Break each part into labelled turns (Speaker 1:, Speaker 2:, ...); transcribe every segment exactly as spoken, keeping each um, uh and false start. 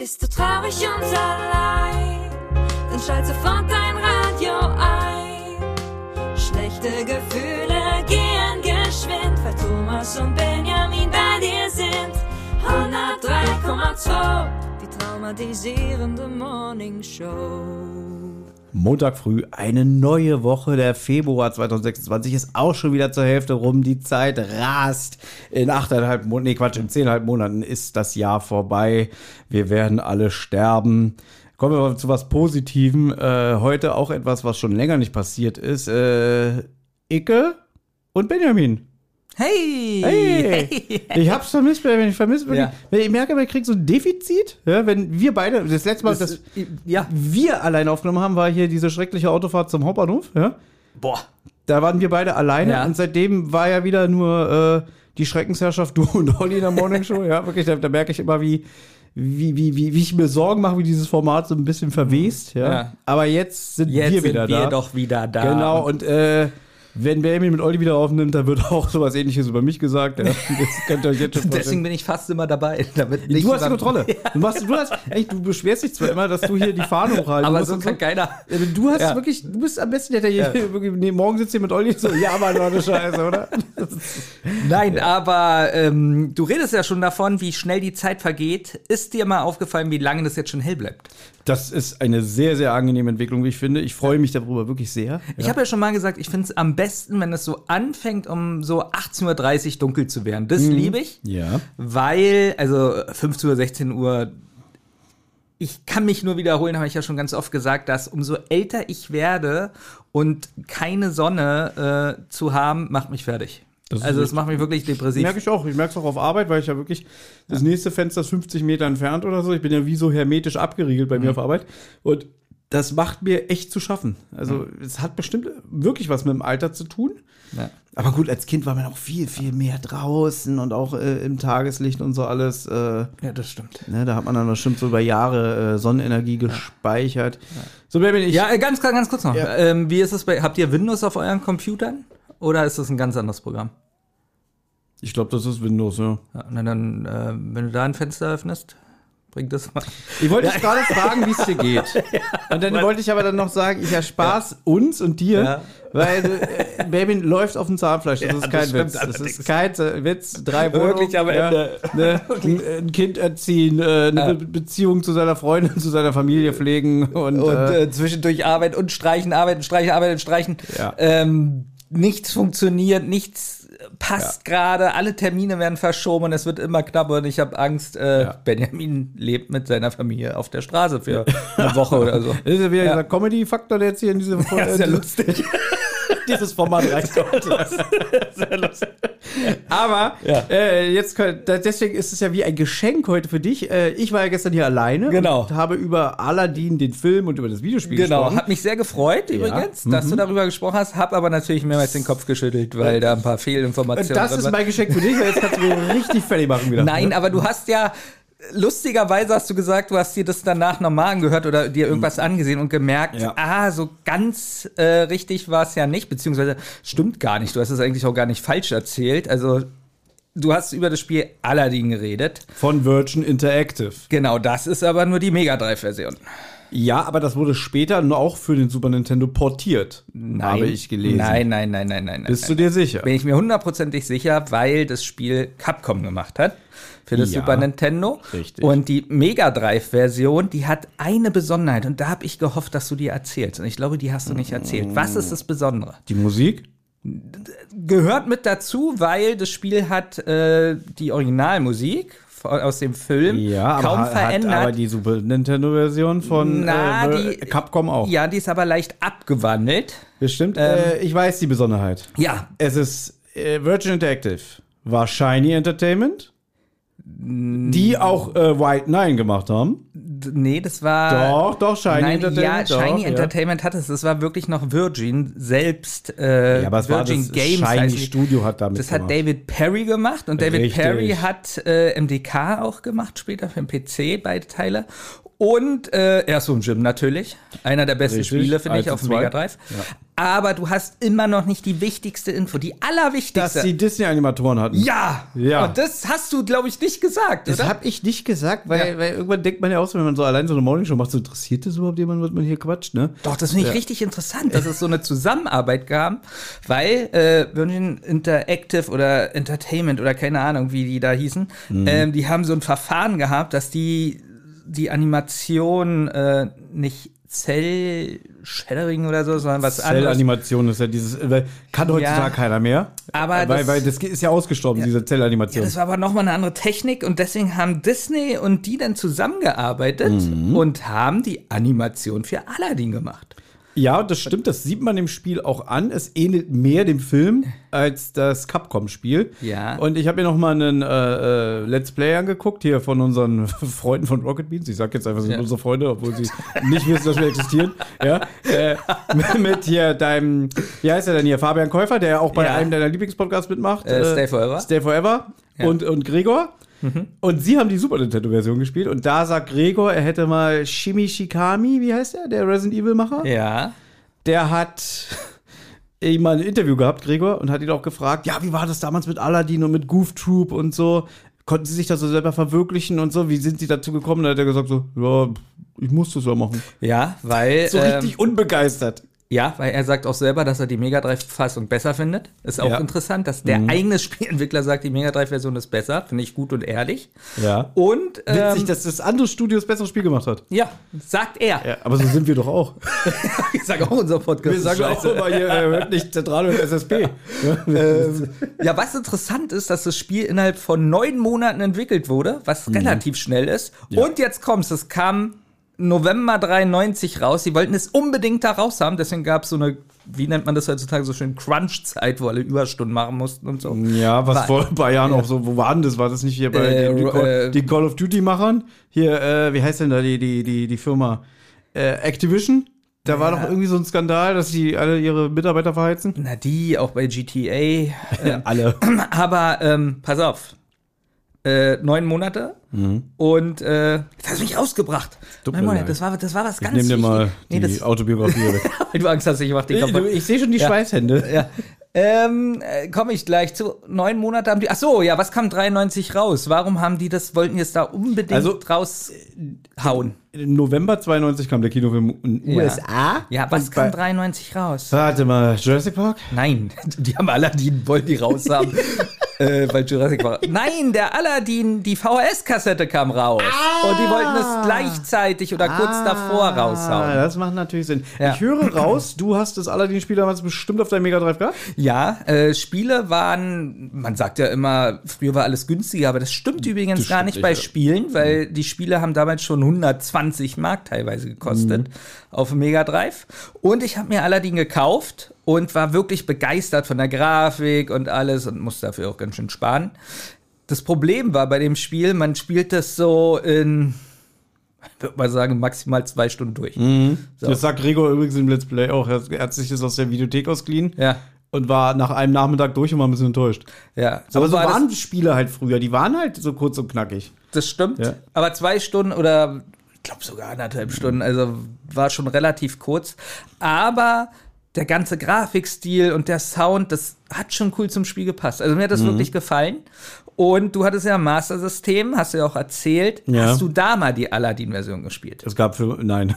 Speaker 1: Bist du traurig und allein, dann schalt sofort dein Radio ein. Schlechte Gefühle gehen geschwind, weil Thomas und Benjamin bei dir sind. hundertdrei Komma zwei, die traumatisierende Morning Show.
Speaker 2: Montag früh, eine neue Woche, der Februar zwanzig sechsundzwanzig ist auch schon wieder zur Hälfte rum. Die Zeit rast. In achteinhalb Monaten, nee Quatsch, in zehneinhalb Monaten ist das Jahr vorbei. Wir werden alle sterben. Kommen wir mal zu was Positivem. Äh, heute auch etwas, was schon länger nicht passiert ist. Äh, Icke und Benjamin.
Speaker 3: Hey!
Speaker 2: Hey!
Speaker 3: Hey.
Speaker 2: Ich hab's vermisst, Benjamin. Ich vermisse
Speaker 3: Ja.
Speaker 2: Ich merke, wir kriegen so ein Defizit. Ja, wenn wir beide, das letzte Mal,
Speaker 3: Das-
Speaker 2: dass
Speaker 3: ja.
Speaker 2: wir allein aufgenommen haben, war hier diese schreckliche Autofahrt zum Hauptbahnhof. Ja?
Speaker 3: Boah.
Speaker 2: Da waren wir beide alleine
Speaker 3: Ja.
Speaker 2: und seitdem war ja wieder nur äh, die Schreckensherrschaft, du und Olli in der Morning Show. Ja, wirklich, da, da merke ich immer, wie, wie, wie, wie, wie ich mir Sorgen mache, wie dieses Format so ein bisschen verwest. Ja.
Speaker 3: Ja.
Speaker 2: Aber jetzt sind
Speaker 3: Jetzt
Speaker 2: wir
Speaker 3: sind
Speaker 2: wieder
Speaker 3: wir
Speaker 2: da.
Speaker 3: doch wieder da.
Speaker 2: Genau, und äh, wenn Benjamin mit Olli wieder aufnimmt, dann wird auch sowas Ähnliches über mich gesagt. Ja. Das könnt ihr euch jetzt schon
Speaker 3: Deswegen
Speaker 2: vorstellen.
Speaker 3: bin ich fast immer dabei. Damit nicht
Speaker 2: Du hast die
Speaker 3: über-
Speaker 2: Kontrolle. Du, machst, du, hast, echt, du beschwerst dich zwar immer, dass du hier die Fahne hochhalten
Speaker 3: Aber
Speaker 2: musst
Speaker 3: so
Speaker 2: und
Speaker 3: kann keiner.
Speaker 2: Ja, Du hast
Speaker 3: Ja.
Speaker 2: wirklich, du bist am besten, der hier wirklich, nee, morgen sitzt hier mit Olli so, ja, Mann, war eine Scheiße, oder?
Speaker 3: Nein, aber ähm, du redest ja schon davon, wie schnell die Zeit vergeht. Ist dir mal aufgefallen, wie lange das jetzt schon hell bleibt?
Speaker 2: Das ist eine sehr, sehr angenehme Entwicklung, wie ich finde. Ich freue mich darüber wirklich sehr.
Speaker 3: Ich habe ja schon mal gesagt, ich finde es am besten, wenn es so anfängt, um so achtzehn Uhr dreißig dunkel zu werden. Das liebe ich,
Speaker 2: Ja.
Speaker 3: weil, also fünfzehn Uhr, sechzehn Uhr, ich kann mich nur wiederholen, habe ich ja schon ganz oft gesagt, dass umso älter ich werde und keine Sonne äh, zu haben, macht mich fertig.
Speaker 2: Das ist
Speaker 3: Also das
Speaker 2: richtig.
Speaker 3: macht mich wirklich depressiv.
Speaker 2: Merke ich auch. Ich merke es auch auf Arbeit, weil ich ja wirklich, das nächste Fenster ist fünfzig Meter entfernt oder so. Ich bin ja wie so hermetisch abgeriegelt bei mir auf Arbeit. Und das macht mir echt zu schaffen. Also es hat bestimmt wirklich was mit dem Alter zu tun.
Speaker 3: Ja.
Speaker 2: Aber gut, als Kind war man auch viel, viel mehr draußen und auch äh, im Tageslicht und so alles. Äh,
Speaker 3: Ja, das stimmt.
Speaker 2: ne, da hat man dann bestimmt so über Jahre äh, Sonnenenergie gespeichert. So, Benjamin, ich...
Speaker 3: Ja, äh, ganz, ganz kurz noch.
Speaker 2: Ja.
Speaker 3: Ähm, wie ist es bei, habt ihr Windows auf euren Computern? Oder ist das ein ganz anderes Programm?
Speaker 2: Ich glaube, das ist Windows, ja.
Speaker 3: Ja, na dann, äh, wenn du da ein Fenster öffnest, bringt das mal.
Speaker 2: Ich wollte dich gerade fragen, wie es dir geht. Und dann wollte ich aber dann noch sagen, ich erspar's uns und dir,
Speaker 3: Ja.
Speaker 2: weil äh, Benjamin läuft auf dem Zahnfleisch. Das
Speaker 3: Ja,
Speaker 2: ist
Speaker 3: das
Speaker 2: kein
Speaker 3: stimmt
Speaker 2: Witz. Das
Speaker 3: allerdings.
Speaker 2: ist kein äh, Witz. Drei Wohnungen.
Speaker 3: Wirklich am Ende.
Speaker 2: Ne, ein, ein Kind erziehen, äh, eine Be Beziehung zu seiner Freundin, zu seiner Familie pflegen und,
Speaker 3: Und
Speaker 2: äh,
Speaker 3: äh, zwischendurch Arbeit und Streichen, Arbeiten, Streichen, Arbeiten, Streichen.
Speaker 2: Ja.
Speaker 3: Ähm, nichts funktioniert, nichts passt gerade, alle Termine werden verschoben und es wird immer knapper und ich habe Angst, äh,
Speaker 2: Ja.
Speaker 3: Benjamin lebt mit seiner Familie auf der Straße für eine Woche oder so.
Speaker 2: das ist ja wieder
Speaker 3: Ja.
Speaker 2: dieser Comedy-Faktor, der jetzt hier in diesem
Speaker 3: Ja, ist ja
Speaker 2: diese-
Speaker 3: lustig.
Speaker 2: dieses Format reicht auch.
Speaker 3: Sehr lustig.
Speaker 2: Aber
Speaker 3: Ja.
Speaker 2: äh, jetzt könnt- da- deswegen ist es ja wie ein Geschenk heute für dich. Äh, ich war ja gestern hier alleine
Speaker 3: Genau.
Speaker 2: und habe über Aladdin, den Film und über das Videospiel
Speaker 3: Genau,
Speaker 2: gesprochen.
Speaker 3: hat mich sehr gefreut übrigens, dass du darüber gesprochen hast, habe aber natürlich mehrmals den Kopf geschüttelt, weil da ein paar Fehlinformationen
Speaker 2: Und das
Speaker 3: drin
Speaker 2: ist
Speaker 3: waren.
Speaker 2: mein Geschenk für dich, weil jetzt kannst du mir richtig fertig machen wieder.
Speaker 3: Nein, aber du hast ja, lustigerweise hast du gesagt, du hast dir das danach nochmal angehört oder dir irgendwas angesehen und gemerkt,
Speaker 2: Ja.
Speaker 3: ah, so ganz äh, richtig war es ja nicht, beziehungsweise stimmt gar nicht. Du hast es eigentlich auch gar nicht falsch erzählt. Also, du hast über das Spiel Aladdin geredet.
Speaker 2: Von Virgin Interactive.
Speaker 3: Genau, das ist aber nur die Mega Drive-Version.
Speaker 2: Ja, aber das wurde später nur auch für den Super Nintendo portiert, habe ich gelesen.
Speaker 3: Nein, nein, nein, nein, nein.
Speaker 2: Bist
Speaker 3: nein.
Speaker 2: du dir sicher?
Speaker 3: Bin ich mir hundertprozentig sicher, weil das Spiel Capcom gemacht hat für das
Speaker 2: Ja,
Speaker 3: Super Nintendo.
Speaker 2: richtig.
Speaker 3: Und die Mega Drive-Version, die hat eine Besonderheit. Und da habe ich gehofft, dass du die erzählst. Und ich glaube, die hast du nicht erzählt. Was ist das Besondere?
Speaker 2: Die Musik?
Speaker 3: Gehört mit dazu, weil das Spiel hat äh, die Originalmusik aus dem Film
Speaker 2: Ja, aber
Speaker 3: kaum
Speaker 2: hat,
Speaker 3: verändert.
Speaker 2: Hat aber die Super Nintendo-Version von
Speaker 3: Na,
Speaker 2: äh,
Speaker 3: die-
Speaker 2: Capcom auch.
Speaker 3: Ja, die ist aber leicht abgewandelt.
Speaker 2: Bestimmt. äh, ich weiß die Besonderheit.
Speaker 3: Ja,
Speaker 2: Es ist äh, Virgin Interactive. War Shiny Entertainment, die auch äh, White Nine gemacht haben.
Speaker 3: d- nee, das war.
Speaker 2: Doch, doch, Shiny
Speaker 3: Nein, ja,
Speaker 2: Entertainment. doch,
Speaker 3: Shiny
Speaker 2: ja.
Speaker 3: Entertainment hat es. Das war wirklich noch Virgin selbst. Äh,
Speaker 2: Ja, aber es war
Speaker 3: Virgin
Speaker 2: das
Speaker 3: Games
Speaker 2: Shiny
Speaker 3: heißen die.
Speaker 2: Studio hat damit
Speaker 3: Das hat
Speaker 2: gemacht.
Speaker 3: David Perry gemacht und David
Speaker 2: Richtig.
Speaker 3: Perry hat äh, M D K auch gemacht, später für den P C, beide Teile. Und äh, Earthworm Jim natürlich. Einer der besten
Speaker 2: Richtig,
Speaker 3: Spiele, finde ich,
Speaker 2: eins
Speaker 3: auf
Speaker 2: und
Speaker 3: dem
Speaker 2: zwei.
Speaker 3: Mega Drive.
Speaker 2: Ja.
Speaker 3: Aber du hast immer noch nicht die wichtigste Info, die allerwichtigste.
Speaker 2: Dass die Disney-Animatoren hatten.
Speaker 3: ja!
Speaker 2: Ja.
Speaker 3: Und das hast du, glaube ich, nicht gesagt,
Speaker 2: Das
Speaker 3: oder?
Speaker 2: habe ich nicht gesagt, weil,
Speaker 3: Ja.
Speaker 2: weil irgendwann denkt man ja auch so, wenn man so allein so eine Morningshow macht, so interessiert das überhaupt jemand, was man hier quatscht, ne?
Speaker 3: Doch, das finde ich richtig interessant, dass es so eine Zusammenarbeit gab, weil äh, Virgin Interactive oder Entertainment oder keine Ahnung, wie die da hießen,
Speaker 2: Mhm.
Speaker 3: ähm, die haben so ein Verfahren gehabt, dass die die Animation äh, nicht Cell-Shadowing oder so, sondern was anderes.
Speaker 2: Zellanimation ist ja dieses, weil kann heutzutage
Speaker 3: Ja.
Speaker 2: keiner mehr.
Speaker 3: Aber
Speaker 2: weil,
Speaker 3: das-
Speaker 2: weil das ist ja ausgestorben, diese Zellanimation.
Speaker 3: Ja, das war aber nochmal eine andere Technik und deswegen haben Disney und die dann zusammengearbeitet
Speaker 2: Mhm.
Speaker 3: und haben die Animation für Aladdin gemacht.
Speaker 2: Ja, das stimmt, das sieht man im Spiel auch an. Es ähnelt mehr dem Film als das Capcom-Spiel.
Speaker 3: Ja.
Speaker 2: Und ich habe mir noch mal einen äh, äh, Let's Play angeguckt, hier von unseren Freunden von Rocket Beans. Ich sag jetzt einfach, sie sind
Speaker 3: Ja.
Speaker 2: unsere Freunde, obwohl sie nicht wissen, dass wir existieren. Ja, äh, mit hier deinem, wie heißt er denn hier, Fabian Käufer, der ja auch bei
Speaker 3: Ja.
Speaker 2: einem deiner Lieblingspodcasts mitmacht.
Speaker 3: Äh, Stay Forever.
Speaker 2: Stay Forever.
Speaker 3: Ja.
Speaker 2: Und, und Gregor. Und sie haben die Super Nintendo-Version gespielt. Und da sagt Gregor, er hätte mal Shimi Shikami, wie heißt er, der Resident Evil-Macher?
Speaker 3: Ja.
Speaker 2: Der hat eben mal ein Interview gehabt, Gregor, und hat ihn auch gefragt, ja, wie war das damals mit Aladdin und mit Goof Troop und so? Konnten sie sich das so selber verwirklichen und so? Wie sind sie dazu gekommen? Da hat er gesagt so, ja, ich muss das ja machen.
Speaker 3: Ja, weil.
Speaker 2: So
Speaker 3: ähm,
Speaker 2: richtig unbegeistert.
Speaker 3: Ja, weil er sagt auch selber, dass er die Mega Drive-Fassung besser findet. Ist auch
Speaker 2: Ja.
Speaker 3: interessant, dass der eigene Spielentwickler sagt, die Mega Drive-Version ist besser. Finde ich gut und ehrlich.
Speaker 2: Ja.
Speaker 3: Und,
Speaker 2: Witzig,
Speaker 3: ähm,
Speaker 2: dass das andere Studio das bessere Spiel gemacht hat.
Speaker 3: ja, sagt er.
Speaker 2: Ja, aber so sind wir doch auch.
Speaker 3: Ich sage auch unser Podcast.
Speaker 2: Wir
Speaker 3: ist
Speaker 2: sagen auch
Speaker 3: scheiße.
Speaker 2: immer hier, er hört nicht Zentrale und S S P.
Speaker 3: ähm, ja, was interessant ist, dass das Spiel innerhalb von neun Monaten entwickelt wurde, was relativ schnell ist.
Speaker 2: Ja.
Speaker 3: Und jetzt kommt's, es kam November dreiundneunzig raus. Sie wollten es unbedingt da raus haben, deswegen gab es so eine, wie nennt man das heutzutage, so schön Crunch-Zeit, wo alle Überstunden machen mussten und so.
Speaker 2: Ja, was
Speaker 3: War-
Speaker 2: vor ein paar Jahren auch so, wo war denn das? War das nicht hier bei
Speaker 3: Äh,
Speaker 2: den, die,
Speaker 3: äh,
Speaker 2: Call, die Call of Duty-Machern? Hier, äh, wie heißt denn da die, die, die, die Firma? Äh, Activision? Da war doch irgendwie so ein Skandal, dass die alle ihre Mitarbeiter verheizen.
Speaker 3: Na, die, auch bei G T A. Äh,
Speaker 2: Alle.
Speaker 3: aber, ähm, pass auf. Äh, neun Monate und äh, jetzt hast du mich rausgebracht.
Speaker 2: Tut
Speaker 3: Neun
Speaker 2: mir
Speaker 3: Monate,
Speaker 2: leid.
Speaker 3: das war, das war was
Speaker 2: Ich
Speaker 3: ganz
Speaker 2: nehme dir mal
Speaker 3: Nee,
Speaker 2: die
Speaker 3: das,
Speaker 2: Autobiografie weg.
Speaker 3: weil du Angst hast, ich mach die kaputt.
Speaker 2: Ich sehe schon die
Speaker 3: Ja.
Speaker 2: Schweißhände.
Speaker 3: Ja. Ähm, äh, komme ich gleich zu. Neun Monate haben die. Ach so, ja, was kam dreiundneunzig raus? Warum haben die das, wollten die es da unbedingt
Speaker 2: Also,
Speaker 3: raushauen?
Speaker 2: Im November zweiundneunzig kam der Kinofilm in den
Speaker 3: Ja.
Speaker 2: U S A.
Speaker 3: Ja, was
Speaker 2: Und
Speaker 3: kam
Speaker 2: bei-
Speaker 3: dreiundneunzig raus?
Speaker 2: Warte mal, Jurassic Park?
Speaker 3: Nein, die haben Aladdin, wollen die raushaben. äh, weil Jurassic war. Nein, der Aladdin, die V H S-Kassette kam raus. Und die wollten es gleichzeitig oder kurz davor
Speaker 2: Ah,
Speaker 3: raushauen.
Speaker 2: das macht natürlich Sinn.
Speaker 3: Ja.
Speaker 2: Ich höre raus, du hast das Aladdin-Spiel damals bestimmt auf deinem Mega Drive gehabt?
Speaker 3: Ja, äh, Spiele waren, man sagt ja immer, früher war alles günstiger, aber das stimmt übrigens
Speaker 2: Das
Speaker 3: gar
Speaker 2: stimmt
Speaker 3: nicht
Speaker 2: nicht,
Speaker 3: bei
Speaker 2: ja.
Speaker 3: Spielen, weil die Spiele haben damals schon hundertzwanzig Mark teilweise gekostet
Speaker 2: Mhm.
Speaker 3: auf dem Mega Drive. Und ich habe mir Aladdin gekauft und war wirklich begeistert von der Grafik und alles und musste dafür auch ganz schön sparen. Das Problem war bei dem Spiel, man spielt das so in, ich würde mal sagen, maximal zwei Stunden durch. So.
Speaker 2: Das sagt Gregor übrigens im Let's Play auch. Er hat sich das aus der Videothek ausgeliehen
Speaker 3: Ja,
Speaker 2: und war nach einem Nachmittag durch und war ein bisschen enttäuscht.
Speaker 3: ja.
Speaker 2: Aber so
Speaker 3: war das-
Speaker 2: waren die Spiele halt früher. Die waren halt so kurz und knackig.
Speaker 3: Das stimmt.
Speaker 2: Ja.
Speaker 3: Aber zwei Stunden oder ich glaube sogar anderthalb Stunden, also war schon relativ kurz. Aber der ganze Grafikstil und der Sound, das hat schon cool zum Spiel gepasst. Also mir hat das wirklich gefallen. Und du hattest ja ein Master-System, hast du ja auch erzählt.
Speaker 2: Ja.
Speaker 3: Hast du da mal die Aladdin-Version gespielt?
Speaker 2: Es gab für, nein.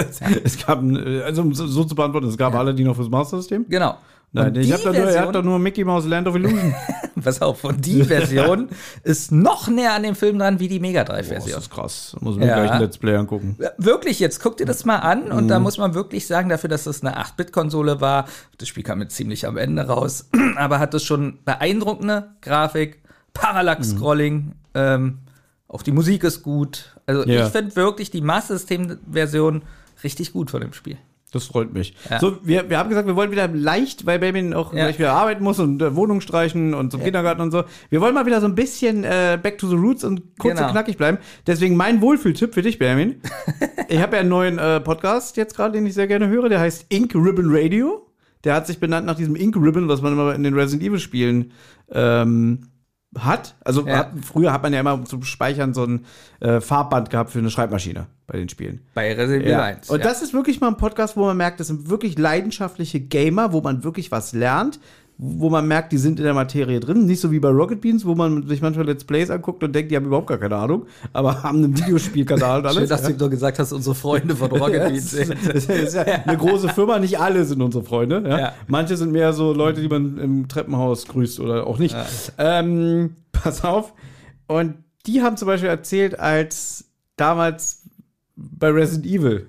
Speaker 2: es gab, ein- also um so so zu beantworten, es gab Aladdin auch fürs Master System.
Speaker 3: Genau.
Speaker 2: Nein,
Speaker 3: Und
Speaker 2: ich
Speaker 3: die
Speaker 2: hab da nur, er
Speaker 3: Version-
Speaker 2: hat doch nur Mickey Mouse Land of Illusion.
Speaker 3: Pass auf, und die Version ist noch näher an dem Film dran wie die Mega
Speaker 2: Boah,
Speaker 3: Drive-Version.
Speaker 2: das ist krass. Da muss ich mir
Speaker 3: Ja.
Speaker 2: gleich ein Let's Play angucken.
Speaker 3: Wirklich, jetzt guck dir das mal an und
Speaker 2: Mhm.
Speaker 3: da muss man wirklich sagen, dafür, dass das eine acht-Bit-Konsole war, das Spiel kam jetzt ziemlich am Ende raus, aber hat das schon beeindruckende Grafik, Parallax-Scrolling, ähm, auch die Musik ist gut. Also
Speaker 2: Ja.
Speaker 3: ich finde wirklich die Master System-Version richtig gut von dem Spiel.
Speaker 2: Das freut mich.
Speaker 3: Ja.
Speaker 2: So, wir, wir haben gesagt, wir wollen wieder leicht, weil Benjamin auch
Speaker 3: Ja.
Speaker 2: gleich wieder arbeiten muss und äh, Wohnung streichen und zum Kindergarten und so. Wir wollen mal wieder so ein bisschen äh, back to the roots und kurz
Speaker 3: Genau.
Speaker 2: und knackig bleiben. Deswegen mein Wohlfühltipp für dich, Benjamin. Ich habe ja einen neuen äh, Podcast jetzt gerade, den ich sehr gerne höre. Der heißt Ink Ribbon Radio. Der hat sich benannt nach diesem Ink Ribbon, was man immer in den Resident Evil Spielen ähm, hat. Also
Speaker 3: Ja.
Speaker 2: hat, früher hat man ja immer zum Speichern so ein äh, Farbband gehabt für eine Schreibmaschine bei den Spielen.
Speaker 3: Bei Resident Evil
Speaker 2: Ja.
Speaker 3: eins.
Speaker 2: Und
Speaker 3: ja.
Speaker 2: das ist wirklich mal ein Podcast, wo man merkt, das sind wirklich leidenschaftliche Gamer, wo man wirklich was lernt, wo man merkt, die sind in der Materie drin. Nicht so wie bei Rocket Beans, wo man sich manchmal Let's Plays anguckt und denkt, die haben überhaupt gar keine Ahnung, aber haben einen Videospielkanal und alles.
Speaker 3: Schön, dass du ihm doch gesagt hast, unsere Freunde von Rocket Beans
Speaker 2: Das
Speaker 3: sind.
Speaker 2: ist, das ist ja eine große Firma, nicht alle sind unsere Freunde. Ja?
Speaker 3: Ja.
Speaker 2: Manche sind mehr so Leute, die man im Treppenhaus grüßt oder auch nicht.
Speaker 3: Ja.
Speaker 2: Ähm, pass auf. Und die haben zum Beispiel erzählt, als damals bei Resident Evil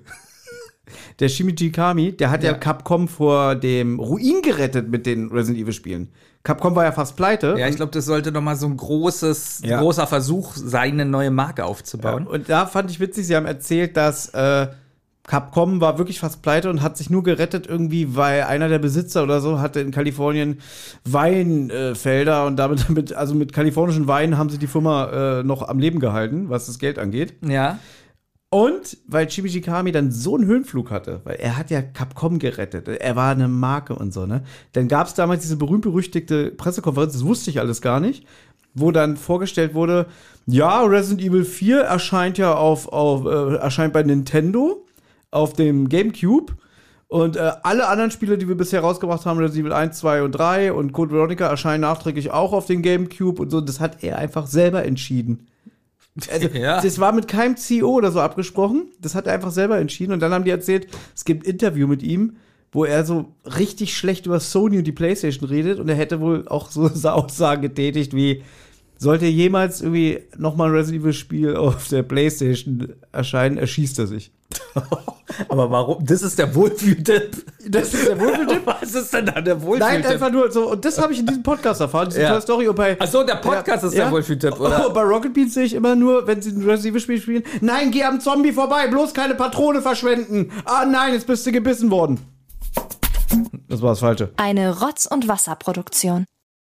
Speaker 2: der Shimichi Kami, der hat ja.
Speaker 3: Ja.
Speaker 2: Capcom vor dem Ruin gerettet mit den Resident Evil Spielen. Capcom war ja fast pleite.
Speaker 3: Ja, ich glaube, das sollte noch mal so ein großes,
Speaker 2: Ja.
Speaker 3: großer Versuch sein, eine neue Marke
Speaker 2: Ja,
Speaker 3: aufzubauen.
Speaker 2: und da fand ich witzig, sie haben erzählt, dass äh, Capcom war wirklich fast pleite und hat sich nur gerettet irgendwie, weil einer der Besitzer oder so hatte in Kalifornien Weinfelder äh, und damit, mit, also mit kalifornischen Weinen haben sie die Firma äh, noch am Leben gehalten, was das Geld angeht.
Speaker 3: Ja.
Speaker 2: Und weil Shimichi Kami dann so einen Höhenflug hatte, weil er hat ja Capcom gerettet, er war eine Marke und so, ne? Dann gab es damals diese berühmt-berüchtigte Pressekonferenz, das wusste ich alles gar nicht, wo dann vorgestellt wurde, ja, Resident Evil vier erscheint ja auf, auf äh, erscheint bei Nintendo auf dem GameCube und äh, alle anderen Spiele, die wir bisher rausgebracht haben, Resident Evil eins, zwei und drei und Code Veronica erscheinen nachträglich auch auf dem GameCube und so, das hat er einfach selber entschieden. Also,
Speaker 3: Ja.
Speaker 2: das war mit keinem C E O oder so abgesprochen. Das hat er einfach selber entschieden. Und dann haben die erzählt, es gibt ein Interview mit ihm, wo er so richtig schlecht über Sony und die PlayStation redet. Und er hätte wohl auch so Aussagen getätigt wie, sollte jemals irgendwie nochmal ein Resident Evil-Spiel auf der PlayStation erscheinen, erschießt er sich.
Speaker 3: Aber warum? Das ist der Wohlfühltipp.
Speaker 2: Das ist der Wohlfühltipp?
Speaker 3: Was ist denn da der
Speaker 2: Nein,
Speaker 3: Wohlfühltipp?
Speaker 2: einfach nur so. Und das habe ich in diesem Podcast erfahren, diese
Speaker 3: Ja.
Speaker 2: tolle Story. Und bei,
Speaker 3: Ach so, der Podcast ist der Wohlfühltipp, oder?
Speaker 2: Oh, bei Rocket Beans sehe ich immer nur, wenn sie ein Resident Evil Spiel spielen, nein, geh am Zombie vorbei, bloß keine Patrone verschwenden. Ah nein, jetzt bist du gebissen worden. Das war das Falsche.
Speaker 1: Eine Rotz- und Wasserproduktion.